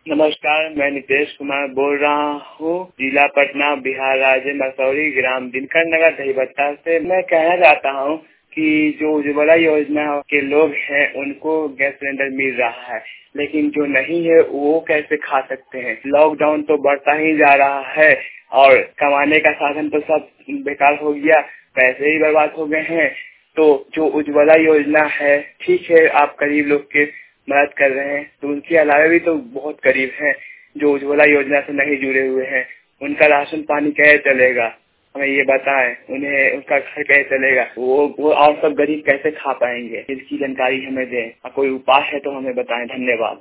नमस्कार, मैं नितेश कुमार बोल रहा हूँ, जिला पटना, बिहार राज्य, मसौरी, ग्राम दिनकर नगर, दहीबत्ता से। मैं कहना चाहता हूँ कि जो उज्ज्वला योजना के लोग हैं उनको गैस सिलेंडर मिल रहा है, लेकिन जो नहीं है वो कैसे खा सकते हैं। लॉकडाउन तो बढ़ता ही जा रहा है और कमाने का साधन तो सब बेकार हो गया, पैसे ही बर्बाद हो गए हैं। तो जो उज्ज्वला योजना है, ठीक है, आप गरीब लोग के मदद कर रहे हैं, तो उनके अलावा भी तो बहुत गरीब हैं जो उज्ज्वला योजना से नहीं जुड़े हुए हैं। उनका राशन पानी कैसे चलेगा, हमें ये बताएं। उन्हें उनका घर कैसे चलेगा, वो और सब गरीब कैसे खा पाएंगे, इसकी जानकारी हमें दें। कोई उपाय है तो हमें बताएं। धन्यवाद।